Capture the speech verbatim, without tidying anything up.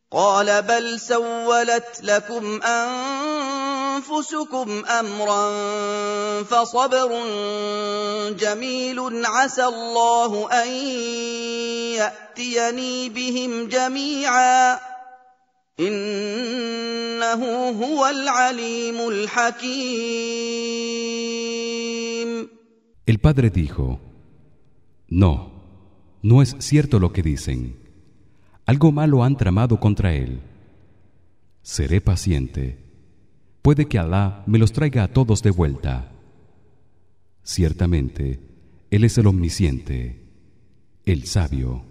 قال بل سولت لكم أنفسكم أمرا فصبر جميل عسى الله أن يأتيني بهم جميعا إنه هو العليم الحكيم. El padre dijo: No, no es cierto lo que dicen. Algo malo han tramado contra él. Seré paciente. Puede que Alá me los traiga a todos de vuelta. Ciertamente, él es el omnisciente, el sabio.